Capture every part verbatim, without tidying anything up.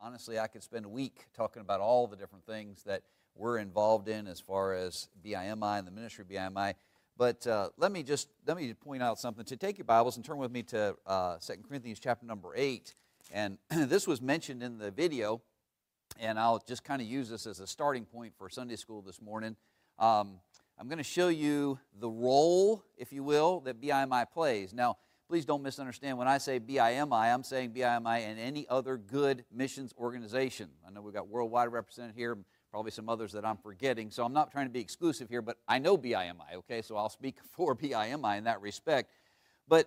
honestly, I could spend a week talking about all the different things that we're involved in as far as B I M I and the ministry of B I M I. But uh, let me just let me point out something. To take your Bibles and turn with me to uh, Second Corinthians chapter number eight. And this was mentioned in the video, and I'll just kind of use this as a starting point for Sunday school this morning. Um, I'm going to show you the role, if you will, that B I M I plays. Now, please don't misunderstand. When I say B I M I, I'm saying B I M I and any other good missions organization. I know we've got worldwide represented here, probably some others that I'm forgetting, so I'm not trying to be exclusive here, but I know B I M I, okay, so I'll speak for B I M I in that respect. But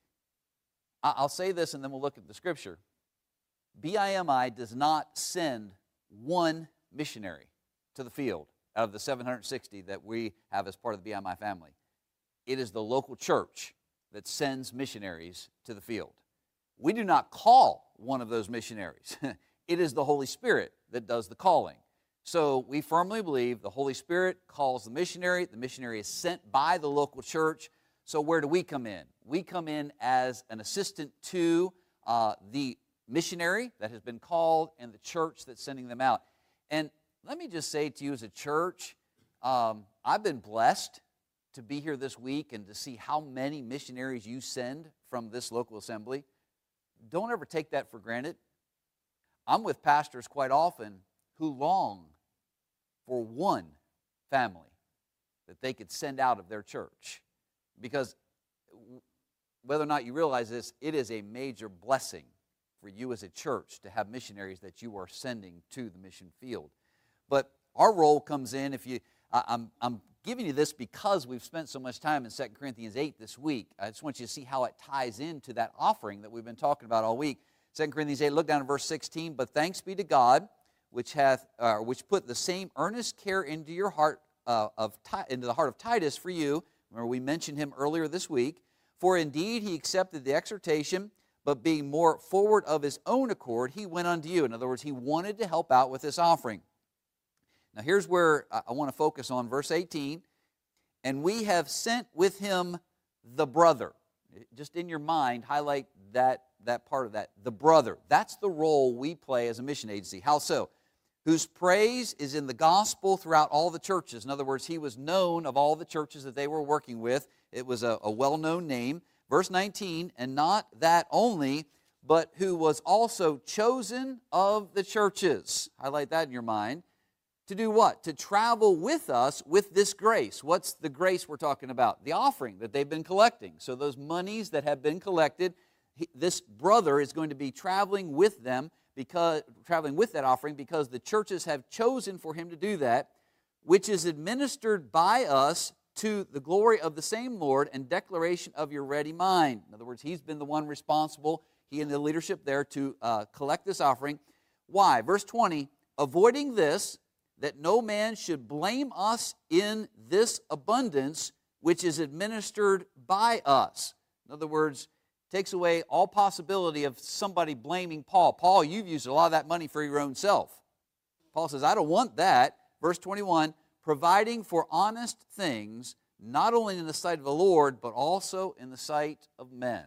I'll say this and then we'll look at the scripture. B I M I does not send one missionary to the field out of the seven hundred sixty that we have as part of the B I M I family. It is the local church that sends missionaries to the field. We do not call one of those missionaries. It is the Holy Spirit that does the calling. So we firmly believe the Holy Spirit calls the missionary. The missionary is sent by the local church. So where do we come in? We come in as an assistant to uh, the missionary that has been called and the church that's sending them out. And let me just say to you as a church, um, I've been blessed to be here this week and to see how many missionaries you send from this local assembly. Don't ever take that for granted. I'm with pastors quite often who long for one family that they could send out of their church. Because whether or not you realize this, it is a major blessing for you as a church to have missionaries that you are sending to the mission field. But our role comes in, if you, I, I'm, I'm giving you this because we've spent so much time in Second Corinthians eight this week. I just want you to see how it ties into that offering that we've been talking about all week. Second Corinthians eight, look down at verse sixteen. But thanks be to God, which hath, uh, which put the same earnest care into your heart uh, of into the heart of Titus for you. Remember, we mentioned him earlier this week. For indeed he accepted the exhortation, but being more forward of his own accord, he went unto you. In other words, he wanted to help out with this offering. Now here's where I want to focus on verse eighteen. And we have sent with him the brother. Just in your mind, highlight that, that part of that. The brother. That's the role we play as a mission agency. How so? Whose praise is in the gospel throughout all the churches. In other words, he was known of all the churches that they were working with. It was a, a well-known name. Verse nineteen, and not that only, but who was also chosen of the churches. Highlight that in your mind. To do what? To travel with us with this grace. What's the grace we're talking about? The offering that they've been collecting. So those monies that have been collected, he, this brother is going to be traveling with them, because traveling with that offering because the churches have chosen for him to do that, which is administered by us to the glory of the same Lord and declaration of your ready mind. In other words, he's been the one responsible, he and the leadership there, to uh, collect this offering. Why? Verse twenty, avoiding this, that no man should blame us in this abundance which is administered by us. In other words, takes away all possibility of somebody blaming Paul. Paul, you've used a lot of that money for your own self. Paul says, I don't want that. Verse twenty-one, providing for honest things, not only in the sight of the Lord, but also in the sight of men.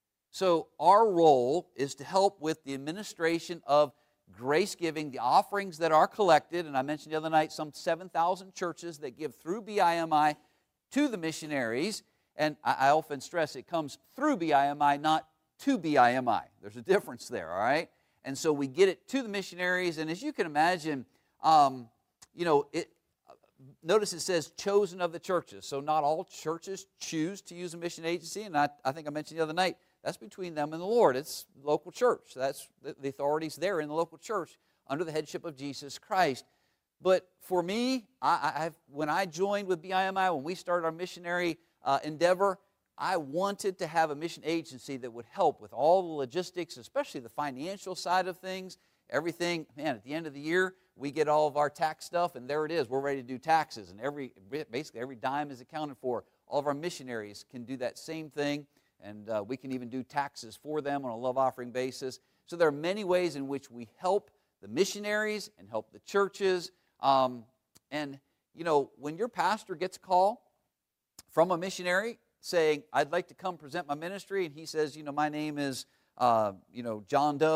So our role is to help with the administration of grace giving, the offerings that are collected, and I mentioned the other night some seven thousand churches that give through B I M I to the missionaries, and I, I often stress it comes through B I M I, not to B I M I. There's a difference there, all right? And so we get it to the missionaries, and as you can imagine, um, you know, it, notice it says chosen of the churches, so not all churches choose to use a mission agency, and I, I think I mentioned the other night, that's between them and the Lord. It's local church. That's the, the authorities there in the local church under the headship of Jesus Christ. But for me, I, I've, when I joined with B I M I, when we started our missionary uh, endeavor, I wanted to have a mission agency that would help with all the logistics, especially the financial side of things. Everything, man, at the end of the year, we get all of our tax stuff, and there it is. We're ready to do taxes, and every basically every dime is accounted for. All of our missionaries can do that same thing. And uh, we can even do taxes for them on a love offering basis. So there are many ways in which we help the missionaries and help the churches. Um, and, you know, when your pastor gets a call from a missionary saying, I'd like to come present my ministry, and he says, you know, my name is, uh, you know, John Doe,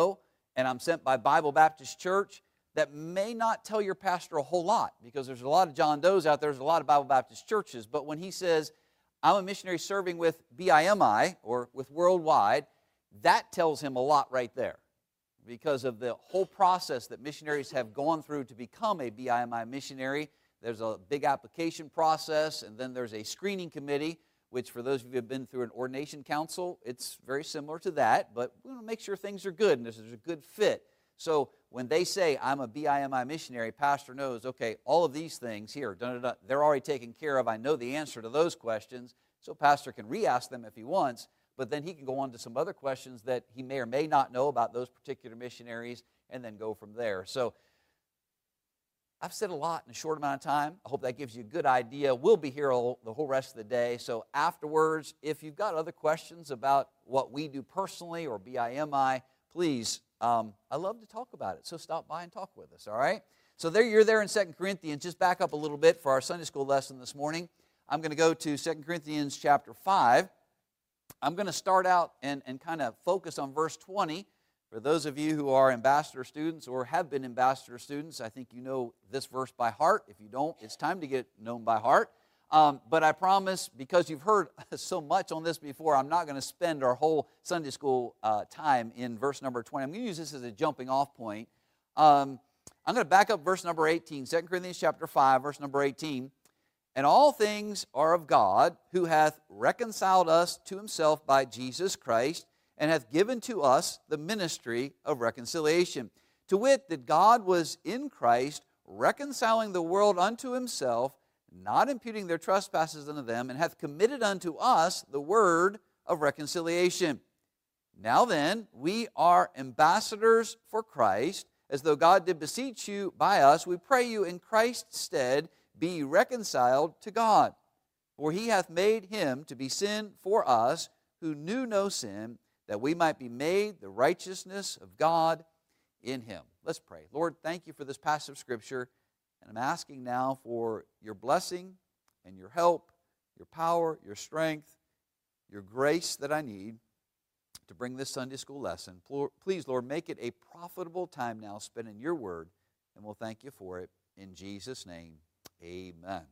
and I'm sent by Bible Baptist Church, that may not tell your pastor a whole lot, because there's a lot of John Does out there, there's a lot of Bible Baptist churches. But when he says, I'm a missionary serving with B I M I, or with Worldwide, that tells him a lot right there, because of the whole process that missionaries have gone through to become a B I M I missionary. There's a big application process, and then there's a screening committee, which for those of you who have been through an ordination council, it's very similar to that, but we want to make sure things are good and there's a good fit. So when they say, I'm a B I M I missionary, pastor knows, okay, all of these things here, dun, dun, dun, they're already taken care of. I know the answer to those questions, so pastor can re-ask them if he wants, but then he can go on to some other questions that he may or may not know about those particular missionaries, and then go from there. So I've said a lot in a short amount of time. I hope that gives you a good idea. We'll be here all, the whole rest of the day. So afterwards, if you've got other questions about what we do personally or B I M I, please, um, I love to talk about it. So stop by and talk with us, all right? So there you're there in Second Corinthians. Just back up a little bit for our Sunday school lesson this morning. I'm going to go to Second Corinthians chapter five. I'm going to start out and, and kind of focus on verse twenty. For those of you who are ambassador students or have been ambassador students, I think you know this verse by heart. If you don't, it's time to get known by heart. Um, but I promise, because you've heard so much on this before, I'm not going to spend our whole Sunday school uh, time in verse number twenty. I'm going to use this as a jumping off point. Um, I'm going to back up verse number eighteen, Second Corinthians chapter five, verse number eighteen. And all things are of God, who hath reconciled us to himself by Jesus Christ, and hath given to us the ministry of reconciliation. To wit, that God was in Christ, reconciling the world unto himself, not imputing their trespasses unto them, and hath committed unto us the word of reconciliation. Now then, we are ambassadors for Christ, as though God did beseech you by us. We pray you in Christ's stead, be reconciled to God. For he hath made him to be sin for us, who knew no sin, that we might be made the righteousness of God in him. Let's pray. Lord, thank you for this passage of Scripture, and I'm asking now for your blessing and your help, your power, your strength, your grace that I need to bring this Sunday school lesson. Please, Lord, make it a profitable time now spent in your word, and we'll thank you for it. In Jesus' name, amen.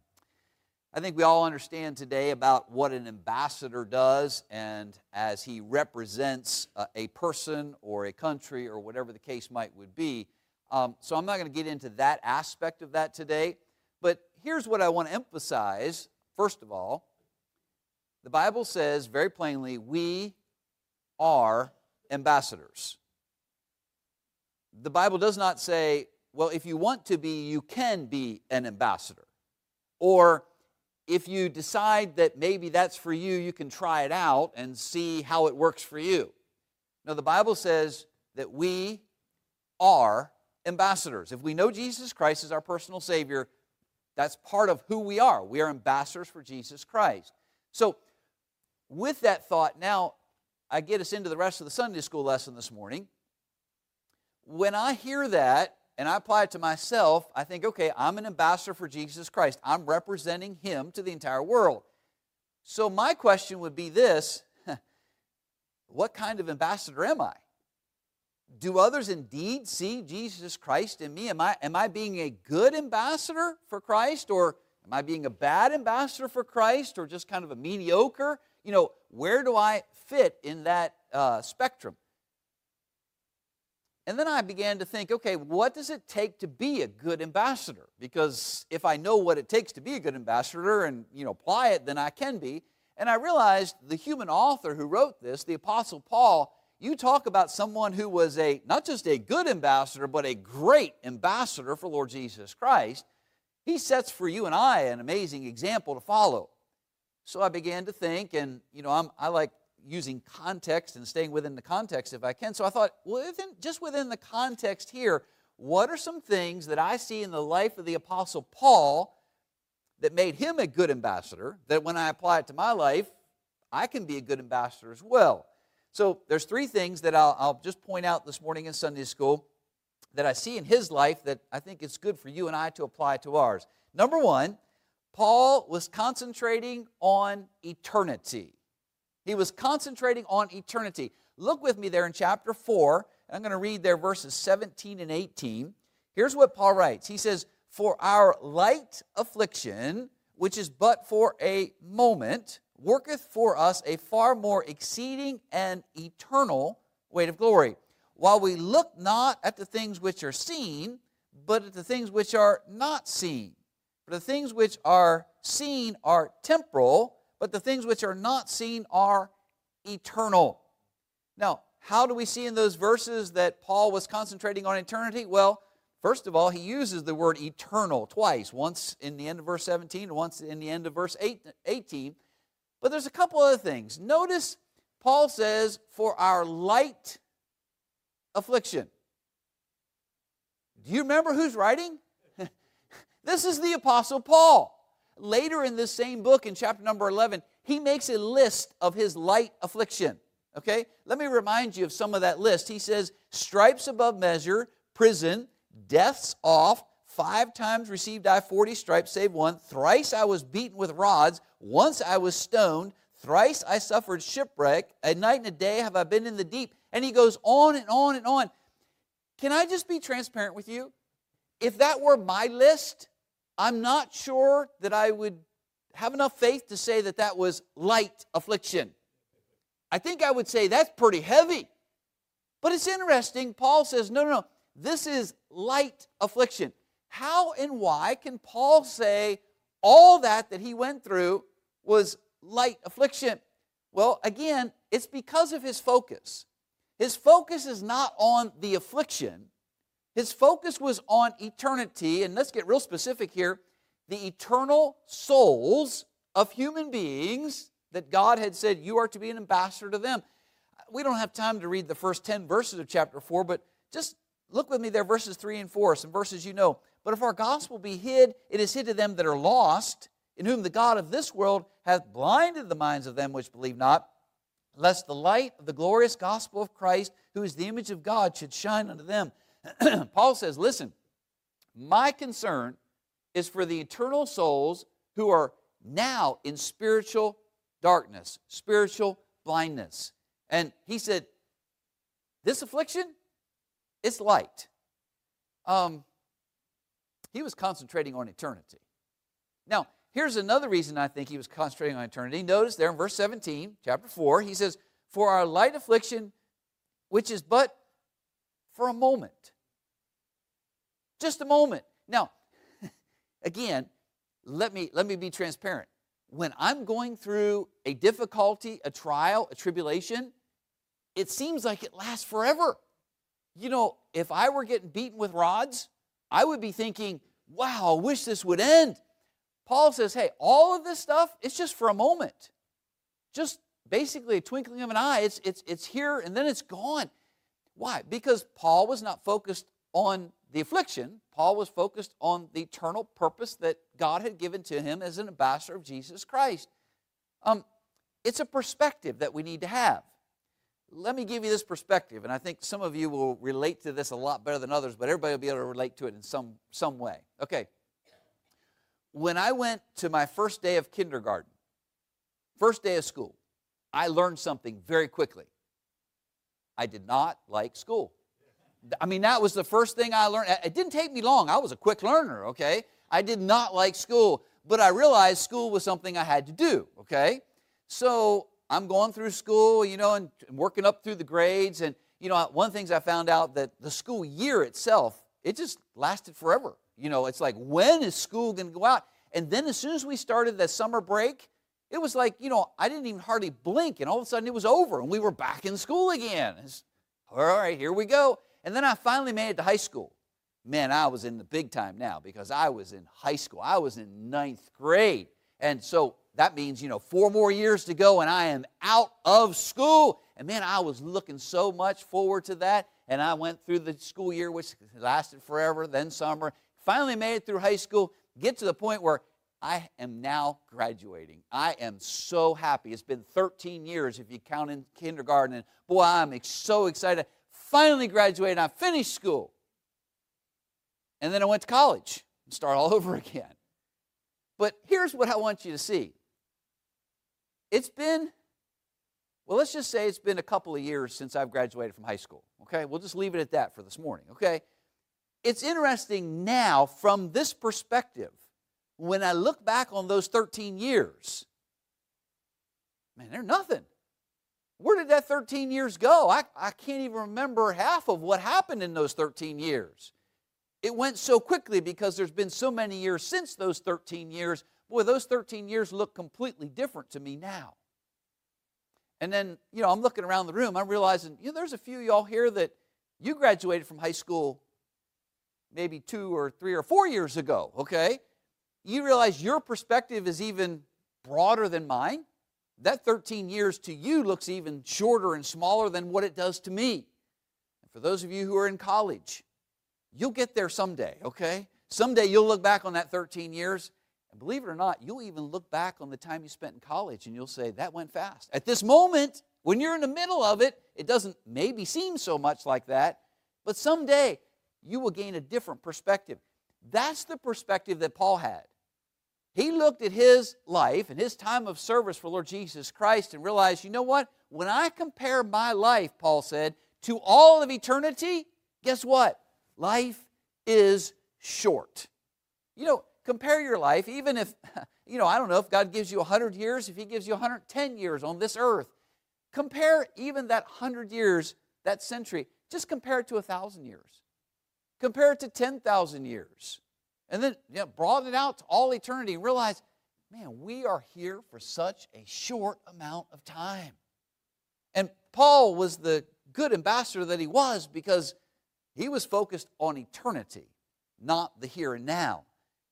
I think we all understand today about what an ambassador does, and as he represents a, a person or a country or whatever the case might would be. Um, so I'm not going to get into that aspect of that today, but here's what I want to emphasize. First of all, the Bible says very plainly, we are ambassadors. The Bible does not say, well, if you want to be, you can be an ambassador. Or if you decide that maybe that's for you, you can try it out and see how it works for you. No, the Bible says that we are ambassadors. If we know Jesus Christ as our personal Savior, that's part of who we are. We are ambassadors for Jesus Christ. So, with that thought, now I get us into the rest of the Sunday school lesson this morning. When I hear that, and I apply it to myself, I think, okay, I'm an ambassador for Jesus Christ. I'm representing him to the entire world. So my question would be this, what kind of ambassador am I? Do others indeed see Jesus Christ in me? Am I, am I being a good ambassador for Christ, or am I being a bad ambassador for Christ, or just kind of a mediocre? You know, where do I fit in that uh, spectrum? And then I began to think, okay, what does it take to be a good ambassador? Because if I know what it takes to be a good ambassador and, you know, apply it, then I can be. And I realized the human author who wrote this, the Apostle Paul, you talk about someone who was a not just a good ambassador, but a great ambassador for Lord Jesus Christ. He sets for you and I an amazing example to follow. So I began to think, and, you know, I'm, I like using context and staying within the context if I can. So I thought, well, within, just within the context here, what are some things that I see in the life of the Apostle Paul that made him a good ambassador, that when I apply it to my life, I can be a good ambassador as well? So there's three things that I'll, I'll just point out this morning in Sunday school that I see in his life that I think it's good for you and I to apply to ours. Number one, Paul was concentrating on eternity. He was concentrating on eternity. Look with me there in chapter four, I'm going to read there verses seventeen and eighteen. Here's what Paul writes. He says, "For our light affliction, which is but for a moment, worketh for us a far more exceeding and eternal weight of glory, while we look not at the things which are seen, but at the things which are not seen. For the things which are seen are temporal, but the things which are not seen are eternal." Now, how do we see in those verses that Paul was concentrating on eternity? Well, first of all, he uses the word eternal twice, once in the end of verse seventeen and once in the end of verse eighteen. But there's a couple other things. Notice Paul says, "For our light affliction." Do you remember who's writing? This is the Apostle Paul. Later in this same book, in chapter number eleven, he makes a list of his light affliction. Okay? Let me remind you of some of that list. He says, stripes above measure, prison, deaths oft, five times received I forty stripes, save one. Thrice I was beaten with rods. Once I was stoned. Thrice I suffered shipwreck. A night and a day have I been in the deep. And he goes on and on and on. Can I just be transparent with you? If that were my list, I'm not sure that I would have enough faith to say that that was light affliction. I think I would say that's pretty heavy. But it's interesting. Paul says, no, no, no. This is light affliction. How and why can Paul say all that that he went through was light affliction? Well, again, it's because of his focus. His focus is not on the affliction. His focus was on eternity. And let's get real specific here. The eternal souls of human beings that God had said, you are to be an ambassador to them. We don't have time to read the first ten verses of chapter four, but just look with me there, verses three and four, some verses you know. "But if our gospel be hid, it is hid to them that are lost, in whom the God of this world hath blinded the minds of them which believe not, lest the light of the glorious gospel of Christ, who is the image of God, should shine unto them." Paul says, listen, my concern is for the eternal souls who are now in spiritual darkness, spiritual blindness. And he said, this affliction, it's light. Um, he was concentrating on eternity. Now, here's another reason I think he was concentrating on eternity. Notice there in verse seventeen, chapter four, he says, "For our light affliction, which is but for a moment." Just a moment. Now, again, let me, let me be transparent. When I'm going through a difficulty, a trial, a tribulation, it seems like it lasts forever. You know, if I were getting beaten with rods, I would be thinking, wow, I wish this would end. Paul says, hey, all of this stuff, it's just for a moment. Just basically a twinkling of an eye. It's, it's, it's here and then it's gone. Why? Because Paul was not focused on the affliction. Paul was focused on the eternal purpose that God had given to him as an ambassador of Jesus Christ. Um, it's a perspective that we need to have. Let me give you this perspective, and I think some of you will relate to this a lot better than others, but everybody will be able to relate to it in some, some way. Okay. When I went to my first day of kindergarten, first day of school, I learned something very quickly. I did not like school. I mean, that was the first thing I learned. It didn't take me long. I was a quick learner, okay? I did not like school, but I realized school was something I had to do, okay? So I'm going through school, you know, and working up through the grades. And, you know, one of the things I found out that the school year itself, it just lasted forever. You know, it's like, when is school going to go out? And then as soon as we started that summer break, it was like, you know, I didn't even hardly blink, and all of a sudden it was over, and we were back in school again. It's, all right, here we go. And then I finally made it to high school. Man, I was in the big time now because I was in high school. I was in ninth grade. And so that means, you know, four more years to go, and I am out of school. And man, I was looking so much forward to that. And I went through the school year, which lasted forever, then summer. Finally made it through high school, get to the point where I am now graduating. I am so happy. It's been thirteen years if you count in kindergarten. And boy, I'm so excited. Finally graduated. I finished school. And then I went to college and start all over again. But here's what I want you to see. It's been, Well, let's just say it's been a couple of years since I've graduated from high school, okay? We'll just leave it at that for this morning, okay? It's interesting now from this perspective, when I look back on those thirteen years, man, they're nothing. Where did that thirteen years go? I, I can't even remember half of what happened in those thirteen years. It went so quickly because there's been so many years since those thirteen years. Boy, those thirteen years look completely different to me now. And then, you know, I'm looking around the room, I'm realizing, you know, there's a few of y'all here that you graduated from high school maybe two or three or four years ago, okay? You realize your perspective is even broader than mine. That thirteen years to you looks even shorter and smaller than what it does to me. And for those of you who are in college, you'll get there someday, okay? Someday you'll look back on that thirteen years, and believe it or not, you'll even look back on the time you spent in college and you'll say, that went fast. At this moment, when you're in the middle of it, it doesn't maybe seem so much like that, but someday you will gain a different perspective. That's the perspective that Paul had. He looked at his life and his time of service for Lord Jesus Christ and realized, you know what? When I compare my life, Paul said, to all of eternity, guess what? Life is short. You know, compare your life, even if, you know, I don't know if God gives you one hundred years, if He gives you one hundred ten years on this earth. Compare even that one hundred years, that century, just compare it to one thousand years. Compare it to ten thousand years. And then you know, broaden it out to all eternity and realize, man, we are here for such a short amount of time. And Paul was the good ambassador that he was because he was focused on eternity, not the here and now.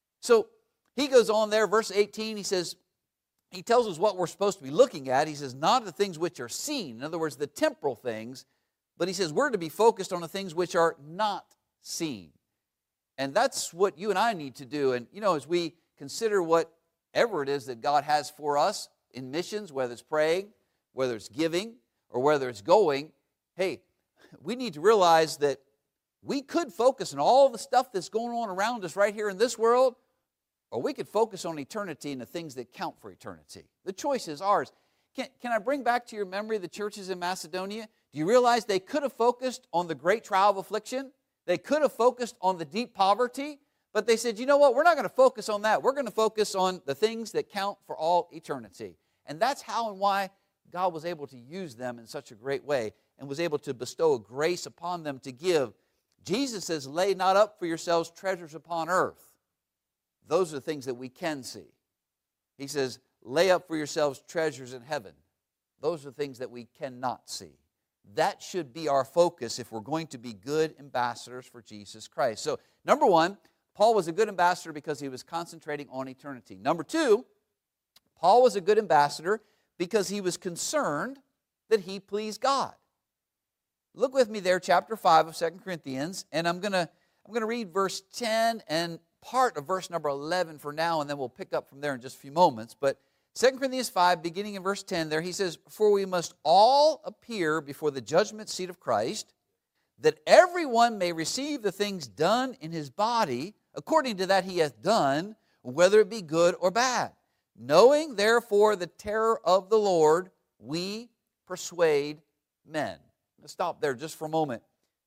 So he goes on there, verse eighteen, he says, he tells us what we're supposed to be looking at. He says, not the things which are seen, in other words, the temporal things, but he says we're to be focused on the things which are not seen. And that's what you and I need to do. And, you know, as we consider whatever it is that God has for us in missions, whether it's praying, whether it's giving, or whether it's going, hey, we need to realize that we could focus on all the stuff that's going on around us right here in this world, or we could focus on eternity and the things that count for eternity. The choice is ours. Can, can I bring back to your memory the churches in Macedonia? Do you realize they could have focused on the great trial of affliction? They could have focused on the deep poverty, but they said, you know what, we're not going to focus on that. We're going to focus on the things that count for all eternity. And that's how and why God was able to use them in such a great way and was able to bestow a grace upon them to give. Jesus says, lay not up for yourselves treasures upon earth. Those are the things that we can see. He says, lay up for yourselves treasures in heaven. Those are the things that we cannot see. That should be our focus if we're going to be good ambassadors for Jesus Christ. So, number one, Paul was a good ambassador because he was concentrating on eternity. Number two, Paul was a good ambassador because he was concerned that he pleased God. Look with me there, chapter five of Second Corinthians, and I'm going to I'm going to read verse ten and part of verse number eleven for now, and then we'll pick up from there in just a few moments. But Second Corinthians five, beginning in verse ten there, he says, for we must all appear before the judgment seat of Christ, that everyone may receive the things done in his body, according to that he hath done, whether it be good or bad. Knowing therefore the terror of the Lord, we persuade men. Let's stop there just for a moment.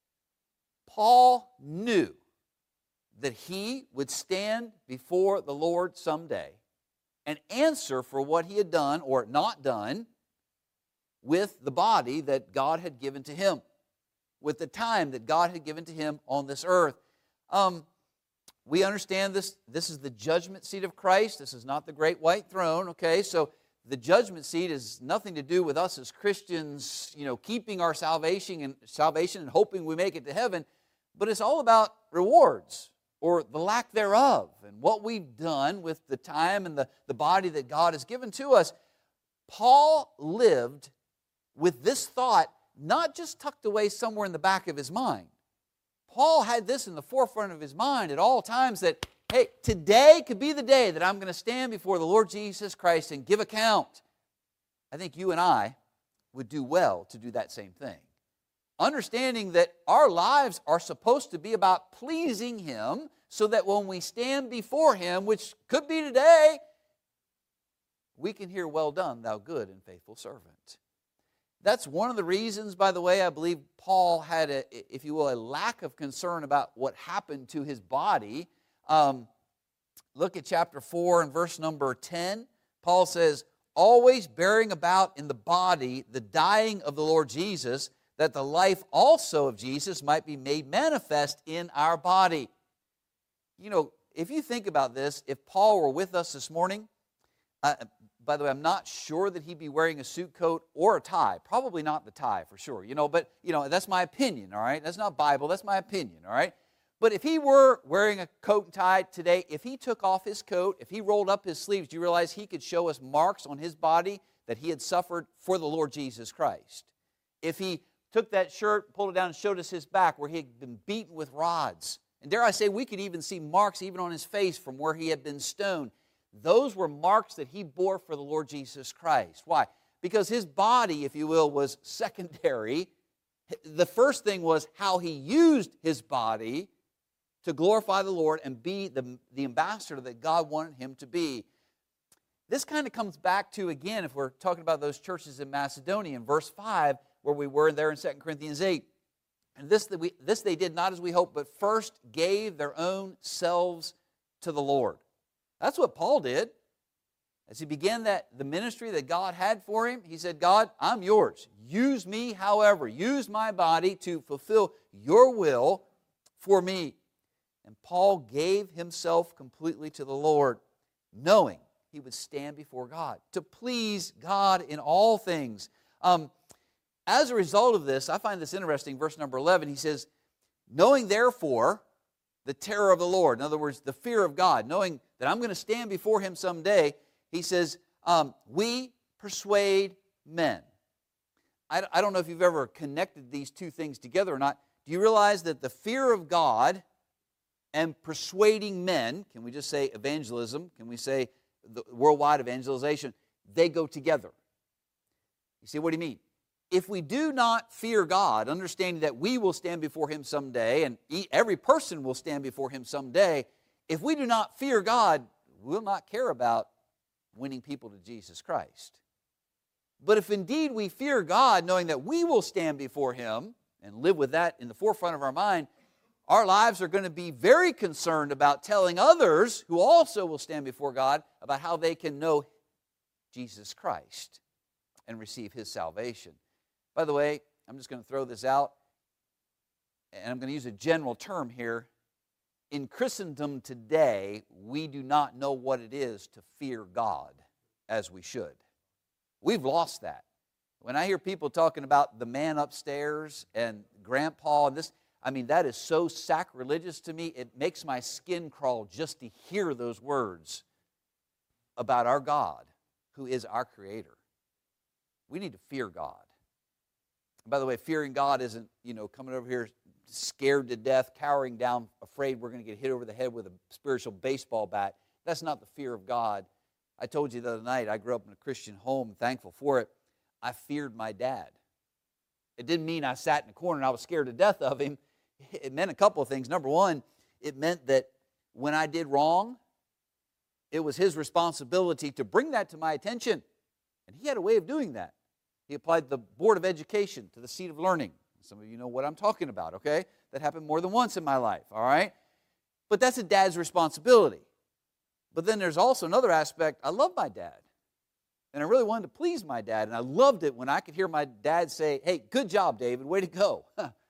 Paul knew that he would stand before the Lord someday and answer for what he had done or not done with the body that God had given to him, with the time that God had given to him on this earth. Um, we understand this. This is the judgment seat of Christ. This is not the great white throne, okay? So the judgment seat is nothing to do with us as Christians, you know, keeping our salvation and salvation and hoping we make it to heaven, but it's all about rewards, or the lack thereof, and what we've done with the time and the, the body that God has given to us. Paul lived with this thought not just tucked away somewhere in the back of his mind. Paul had this in the forefront of his mind at all times that, hey, today could be the day that I'm going to stand before the Lord Jesus Christ and give account. I think you and I would do well to do that same thing. Understanding that our lives are supposed to be about pleasing Him so that when we stand before Him, which could be today, we can hear, well done, thou good and faithful servant. That's one of the reasons, by the way, I believe Paul had, a, if you will, a lack of concern about what happened to his body. Um, look at chapter four and verse number ten. Paul says, always bearing about in the body the dying of the Lord Jesus, that the life also of Jesus might be made manifest in our body. You know, if you think about this, if Paul were with us this morning, uh, by the way, I'm not sure that he'd be wearing a suit coat or a tie. Probably not the tie, for sure. You know, but, you know, that's my opinion, all right? That's not Bible, that's my opinion, all right? But if he were wearing a coat and tie today, if he took off his coat, if he rolled up his sleeves, do you realize he could show us marks on his body that he had suffered for the Lord Jesus Christ? If he took that shirt, pulled it down, and showed us his back where he had been beaten with rods, and dare I say, we could even see marks even on his face from where he had been stoned. Those were marks that he bore for the Lord Jesus Christ. Why? Because his body, if you will, was secondary. The first thing was how he used his body to glorify the Lord and be the, the ambassador that God wanted him to be. This kind of comes back to, again, if we're talking about those churches in Macedonia, in verse five, where we were there in Second Corinthians eight. And this, that we, this they did not as we hoped, but first gave their own selves to the Lord. That's what Paul did. As he began that the ministry that God had for him, he said, God, I'm yours. Use me however. Use my body to fulfill your will for me. And Paul gave himself completely to the Lord, knowing he would stand before God, to please God in all things. Um, as a result of this, I find this interesting, verse number eleven, he says, knowing therefore the terror of the Lord, in other words, the fear of God, knowing that I'm going to stand before him someday, he says, um, we persuade men. I, I don't know if you've ever connected these two things together or not. Do you realize that the fear of God and persuading men, can we just say evangelism, can we say the worldwide evangelization, they go together? You see, what do you mean? If we do not fear God, understanding that we will stand before him someday, and every person will stand before him someday, if we do not fear God, we'll not care about winning people to Jesus Christ. But if indeed we fear God, knowing that we will stand before him and live with that in the forefront of our mind, our lives are going to be very concerned about telling others who also will stand before God about how they can know Jesus Christ and receive his salvation. By the way, I'm just going to throw this out, and I'm going to use a general term here. In Christendom today, we do not know what it is to fear God as we should. We've lost that. When I hear people talking about the man upstairs and grandpa and this, I mean, that is so sacrilegious to me, it makes my skin crawl just to hear those words about our God, who is our Creator. We need to fear God. By the way, fearing God isn't, you know, coming over here scared to death, cowering down, afraid we're going to get hit over the head with a spiritual baseball bat. That's not the fear of God. I told you the other night, I grew up in a Christian home, thankful for it. I feared my dad. It didn't mean I sat in a corner and I was scared to death of him. It meant a couple of things. Number one, it meant that when I did wrong, it was his responsibility to bring that to my attention. And he had a way of doing that. He applied the Board of Education to the seat of learning. Some of you know what I'm talking about, okay? That happened more than once in my life, all right? But that's a dad's responsibility. But then there's also another aspect. I love my dad. And I really wanted to please my dad. And I loved it when I could hear my dad say, hey, good job, David, way to go.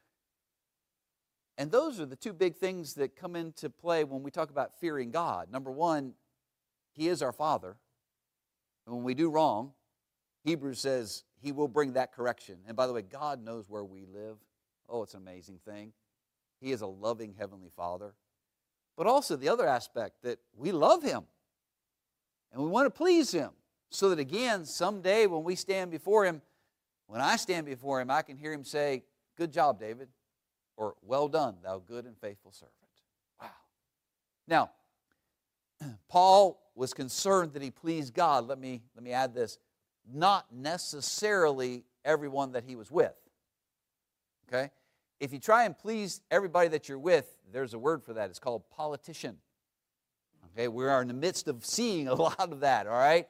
And those are the two big things that come into play when we talk about fearing God. Number one, he is our Father. And when we do wrong, Hebrews says he will bring that correction. And by the way, God knows where we live. Oh, it's an amazing thing. He is a loving Heavenly Father. But also the other aspect that we love him. And we want to please him. So that again, someday when we stand before him, when I stand before him, I can hear him say, good job, David. Or, well done, thou good and faithful servant. Wow. Now, Paul was concerned that he pleased God. Let me, let me add this. Not necessarily everyone that he was with. Okay? If you try and please everybody that you're with, there's a word for that. It's called politician. Okay? We are in the midst of seeing a lot of that, all right?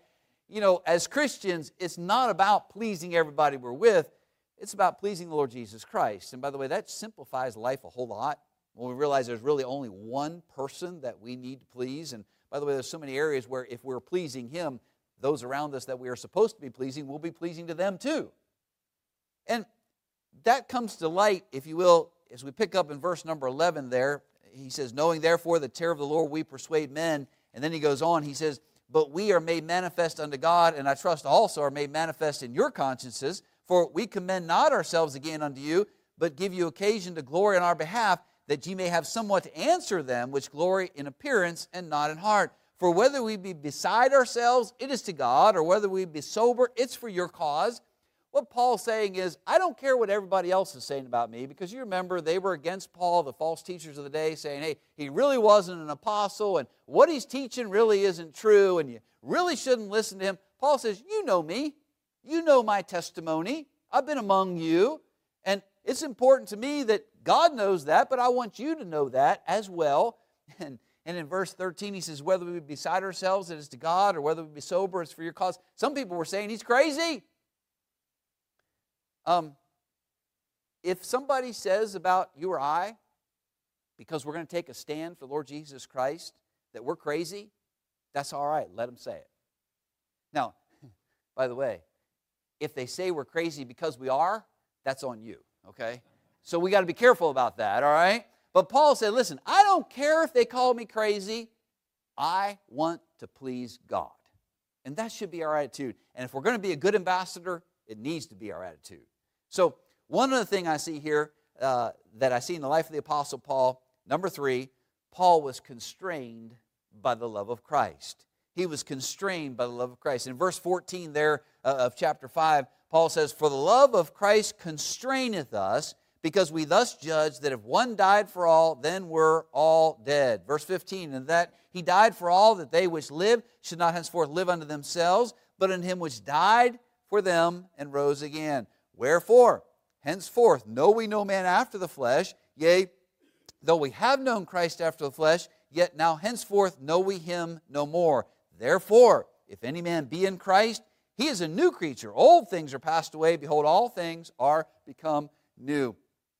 you know, as Christians, it's not about pleasing everybody we're with. It's about pleasing the Lord Jesus Christ. And by the way, that simplifies life a whole lot when we realize there's really only one person that we need to please. And by the way, there's so many areas where if we're pleasing Him, those around us that we are supposed to be pleasing will be pleasing to them too. And that comes to light, if you will, as we pick up in verse number eleven there. He says, knowing therefore the terror of the Lord, we persuade men. And then he goes on, he says, but we are made manifest unto God, and I trust also are made manifest in your consciences. For we commend not ourselves again unto you, but give you occasion to glory on our behalf, that ye may have somewhat to answer them which glory in appearance and not in heart. For whether we be beside ourselves, it is to God, or whether we be sober, it's for your cause. What Paul's saying is, I don't care what everybody else is saying about me, because you remember they were against Paul, the false teachers of the day, saying, hey, he really wasn't an apostle, and what he's teaching really isn't true, and you really shouldn't listen to him. Paul says, you know me. You know my testimony. I've been among you, and it's important to me that God knows that, but I want you to know that as well. And, and in verse thirteen, he says, whether we be beside ourselves, it is to God, or whether we be sober, it's for your cause. Some people were saying he's crazy. Um, if somebody says about you or I, because we're going to take a stand for the Lord Jesus Christ, that we're crazy, that's all right. Let them say it. Now, by the way, if they say we're crazy because we are, that's on you, okay? So we got to be careful about that, all right? But Paul said, listen, I don't care if they call me crazy. I want to please God. And that should be our attitude. And if we're going to be a good ambassador, it needs to be our attitude. So one other thing I see here uh, that I see in the life of the Apostle Paul, number three, Paul was constrained by the love of Christ. He was constrained by the love of Christ. In verse fourteen there uh, of chapter five, Paul says, for the love of Christ constraineth us, because we thus judge that if one died for all, then we're all dead. Verse fifteen, and that he died for all, that they which live should not henceforth live unto themselves, but in him which died for them and rose again. Wherefore, henceforth know we no man after the flesh, yea, though we have known Christ after the flesh, yet now henceforth know we him no more. Therefore, if any man be in Christ, he is a new creature. Old things are passed away. Behold, all things are become new.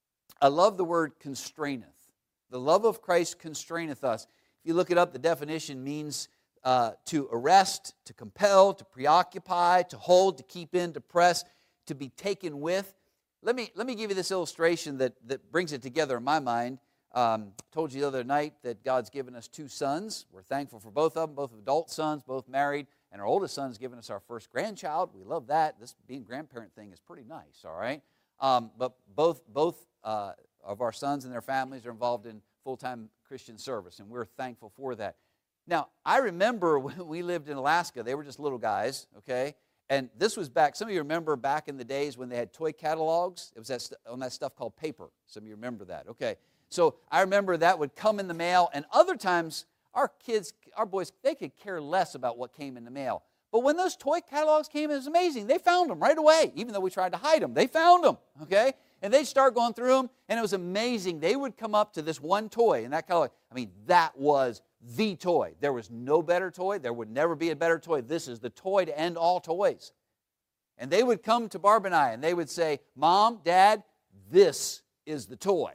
I love the word constraineth. The love of Christ constraineth us. If you look it up, the definition means uh, to arrest, to compel, to preoccupy, to hold, to keep in, to press, to be taken with. Let me, let me give you this illustration that, that brings it together in my mind. Um, told you the other night that God's given us two sons. We're thankful for both of them, both adult sons, both married. And our oldest son's given us our first grandchild. We love that. This being grandparent thing is pretty nice, all right? Um, but both, both uh, of our sons and their families are involved in full-time Christian service, and we're thankful for that. Now, I remember when we lived in Alaska, they were just little guys, okay? And this was back, some of you remember back in the days when they had toy catalogs. It was that st- on that stuff called paper. Some of you remember that, okay? So I remember that would come in the mail, and other times our kids, our boys, they could care less about what came in the mail. But when those toy catalogs came, it was amazing. They found them right away, even though we tried to hide them. They found them, okay? And they'd start going through them, and it was amazing. They would come up to this one toy, and that catalog, I mean, that was the toy. There was no better toy. There would never be a better toy. This is the toy to end all toys. And they would come to Barb and I, and they would say, Mom, Dad, this is the toy.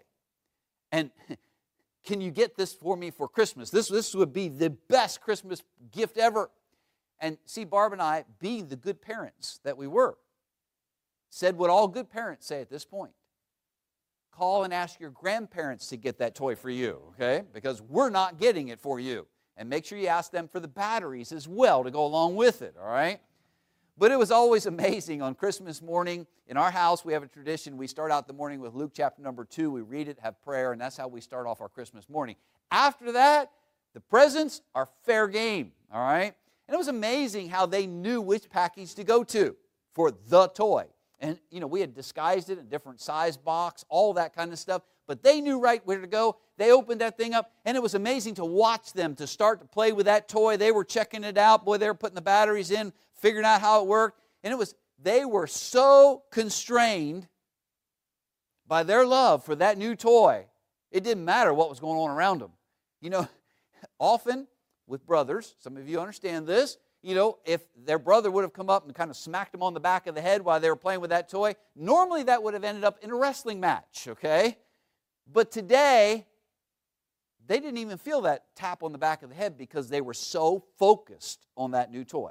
And can you get this for me for Christmas? This, this would be the best Christmas gift ever. And see, Barb and I, being the good parents that we were, said what all good parents say at this point. Call and ask your grandparents to get that toy for you, okay? Because we're not getting it for you. And make sure you ask them for the batteries as well to go along with it, all right? But it was always amazing on Christmas morning. In our house, we have a tradition. We start out the morning with Luke chapter number two. We read it, have prayer, and that's how we start off our Christmas morning. After that, the presents are fair game, all right? And it was amazing how they knew which package to go to for the toy. And, you know, we had disguised it in a different size box, all that kind of stuff. But they knew right where to go. They opened that thing up, and it was amazing to watch them to start to play with that toy. They were checking it out. Boy, they were putting the batteries in, figuring out how it worked. And it was, they were so constrained by their love for that new toy. It didn't matter what was going on around them. You know, often with brothers, some of you understand this, you know, if their brother would have come up and kind of smacked them on the back of the head while they were playing with that toy, normally that would have ended up in a wrestling match, okay? But today, they didn't even feel that tap on the back of the head because they were so focused on that new toy.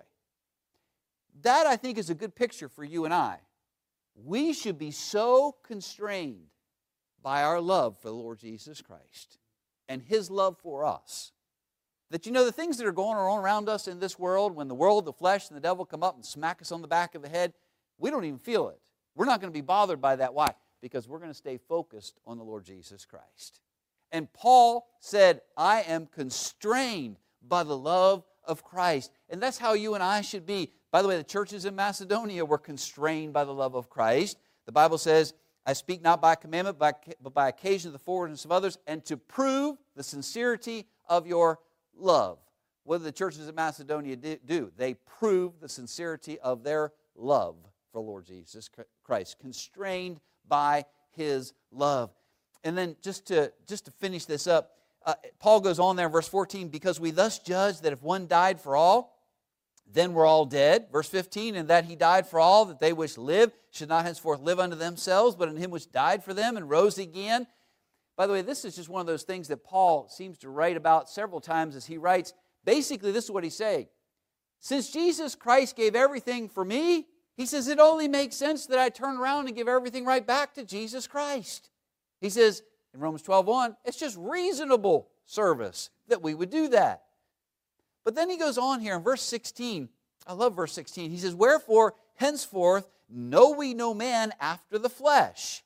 That, I think, is a good picture for you and I. We should be so constrained by our love for the Lord Jesus Christ and His love for us that, you know, the things that are going on around us in this world, when the world, the flesh, and the devil come up and smack us on the back of the head, we don't even feel it. We're not going to be bothered by that. Why? Because we're going to stay focused on the Lord Jesus Christ. And Paul said, I am constrained by the love of Christ. And that's how you and I should be. By the way, the churches in Macedonia were constrained by the love of Christ. The Bible says, I speak not by commandment, but by occasion of the forwardness of others, and to prove the sincerity of your love. What did the churches in Macedonia do? They proved the sincerity of their love for Lord Jesus Christ, constrained by His love. And then just to, just to finish this up, uh, Paul goes on there in verse fourteen, because we thus judge that if one died for all, then we're all dead. Verse fifteen, and that He died for all, that they which live should not henceforth live unto themselves, but in Him which died for them and rose again. By the way, this is just one of those things that Paul seems to write about several times as he writes. Basically, this is what he's saying. Since Jesus Christ gave everything for me, he says it only makes sense that I turn around and give everything right back to Jesus Christ. He says in Romans twelve one, it's just reasonable service that we would do that. But then he goes on here in verse sixteen. I love verse sixteen. He says, wherefore, henceforth, know we no man after the flesh.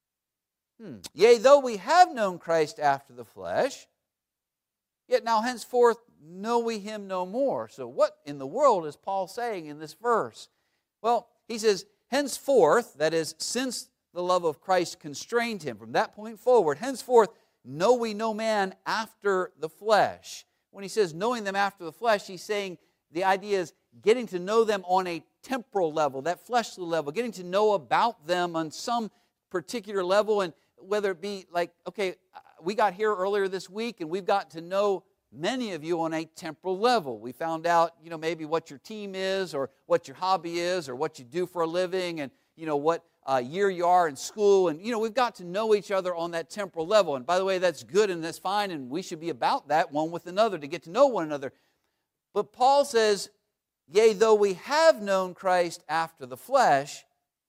Hmm. Yea, though we have known Christ after the flesh, yet now henceforth know we Him no more. So what in the world is Paul saying in this verse? Well, he says, henceforth, that is, since the love of Christ constrained him, from that point forward, henceforth know we no man after the flesh. When he says knowing them after the flesh, he's saying the idea is getting to know them on a temporal level, that fleshly level, getting to know about them on some particular level, and whether it be like, okay, we got here earlier this week and we've got to know many of you on a temporal level. We found out, you know, maybe what your team is or what your hobby is or what you do for a living and, you know, what uh, year you are in school. And, you know, we've got to know each other on that temporal level. And by the way, that's good and that's fine, and we should be about that one with another to get to know one another. But Paul says, yea, though we have known Christ after the flesh,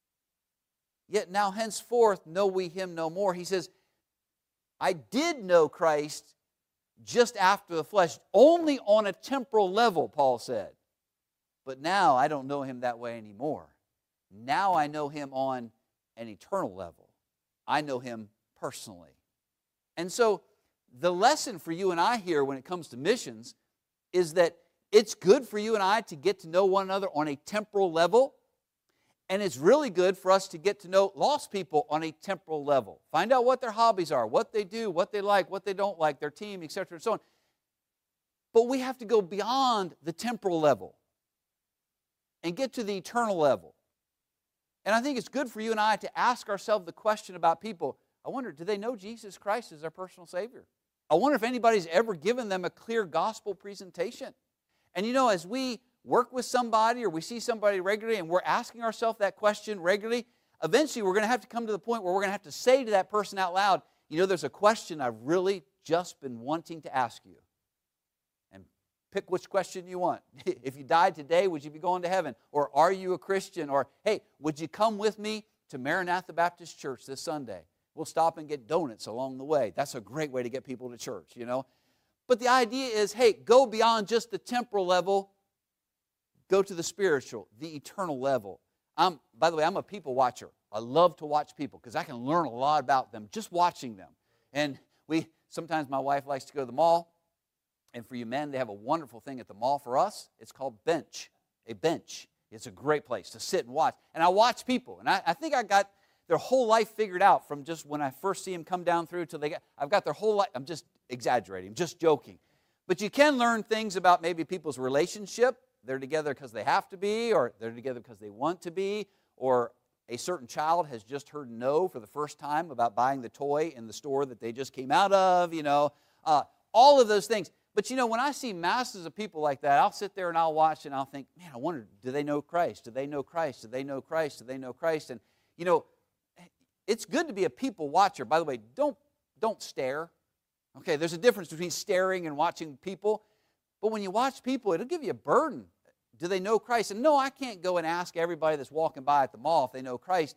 yet now henceforth know we Him no more. He says, I did know Christ just after the flesh, only on a temporal level, Paul said. But now I don't know Him that way anymore. Now I know Him on an eternal level. I know Him personally. And so the lesson for you and I here when it comes to missions is that it's good for you and I to get to know one another on a temporal level. And it's really good for us to get to know lost people on a temporal level. Find out what their hobbies are, what they do, what they like, what they don't like, their team, et cetera, and so on. But we have to go beyond the temporal level and get to the eternal level. And I think it's good for you and I to ask ourselves the question about people. I wonder, do they know Jesus Christ as their personal Savior? I wonder if anybody's ever given them a clear gospel presentation. And you know, as we work with somebody or we see somebody regularly and we're asking ourselves that question regularly, eventually we're going to have to come to the point where we're going to have to say to that person out loud, you know, there's a question I've really just been wanting to ask you. And pick which question you want. If you died today, would you be going to heaven? Or are you a Christian? Or, hey, would you come with me to Maranatha Baptist Church this Sunday? We'll stop and get donuts along the way. That's a great way to get people to church, you know. But the idea is, hey, go beyond just the temporal level. Go to the spiritual, the eternal level. I'm, by the way, I'm a people watcher. I love to watch people because I can learn a lot about them just watching them. And we sometimes my wife likes to go to the mall. And for you men, they have a wonderful thing at the mall for us. It's called bench, a bench. It's a great place to sit and watch. And I watch people. And I, I think I got their whole life figured out from just when I first see them come down through till they get, I've got their whole life. I'm just exaggerating, I'm just joking. But you can learn things about maybe people's relationship. They're together because they have to be, or they're together because they want to be, or a certain child has just heard no for the first time about buying the toy in the store that they just came out of, you know. Uh, all of those things. But you know, when I see masses of people like that, I'll sit there and I'll watch and I'll think, man, I wonder, do they know Christ? Do they know Christ? Do they know Christ? Do they know Christ? And, you know, it's good to be a people watcher. By the way, don't, don't stare. Okay, there's a difference between staring and watching people. But when you watch people, it'll give you a burden. Do they know Christ? And no, I can't go and ask everybody that's walking by at the mall if they know Christ.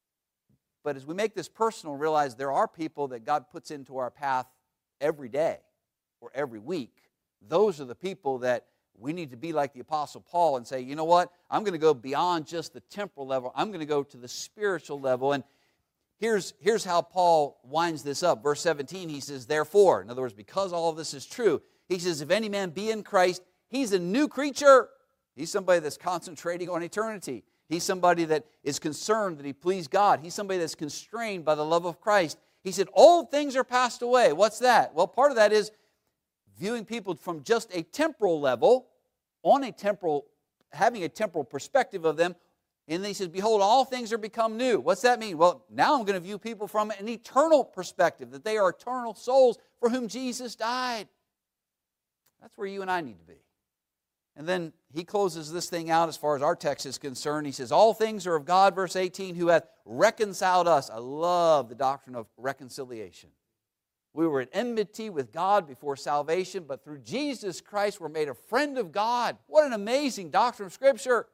But as we make this personal, realize there are people that God puts into our path every day or every week. Those are the people that we need to be like the Apostle Paul and say, you know what? I'm going to go beyond just the temporal level. I'm going to go to the spiritual level. And here's, here's how Paul winds this up. Verse seventeen, he says, therefore, in other words, because all of this is true, he says, if any man be in Christ, he's a new creature. He's somebody that's concentrating on eternity. He's somebody that is concerned that he please God. He's somebody that's constrained by the love of Christ. He said, old things are passed away. What's that? Well, part of that is viewing people from just a temporal level, on a temporal, having a temporal perspective of them. And then he says, behold, all things are become new. What's that mean? Well, now I'm going to view people from an eternal perspective, that they are eternal souls for whom Jesus died. That's where you and I need to be. And then he closes this thing out as far as our text is concerned. He says, all things are of God, verse eighteen, who hath reconciled us. I love the doctrine of reconciliation. We were at enmity with God before salvation, but through Jesus Christ we're made a friend of God. What an amazing doctrine of Scripture.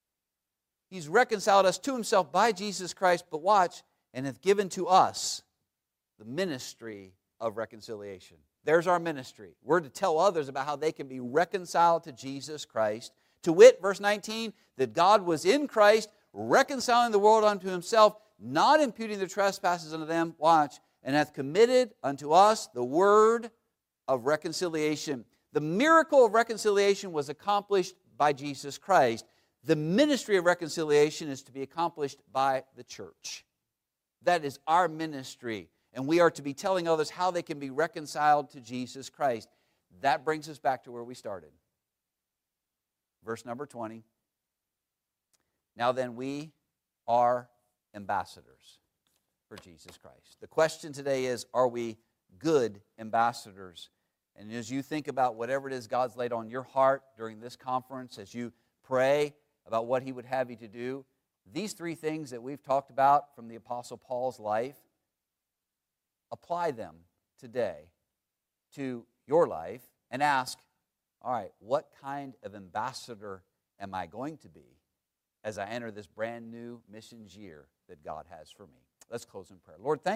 He's reconciled us to himself by Jesus Christ, but watch, and hath given to us the ministry of reconciliation. There's our ministry. We're to tell others about how they can be reconciled to Jesus Christ. To wit, verse nineteen, that God was in Christ, reconciling the world unto himself, not imputing their trespasses unto them, watch, and hath committed unto us the word of reconciliation. The miracle of reconciliation was accomplished by Jesus Christ. The ministry of reconciliation is to be accomplished by the church. That is our ministry. And we are to be telling others how they can be reconciled to Jesus Christ. That brings us back to where we started. Verse number twenty. Now then, we are ambassadors for Jesus Christ. The question today is, are we good ambassadors? And as you think about whatever it is God's laid on your heart during this conference, as you pray about what he would have you to do, these three things that we've talked about from the Apostle Paul's life, apply them today to your life and ask, all right, what kind of ambassador am I going to be as I enter this brand new missions year that God has for me? Let's close in prayer. Lord, thank you.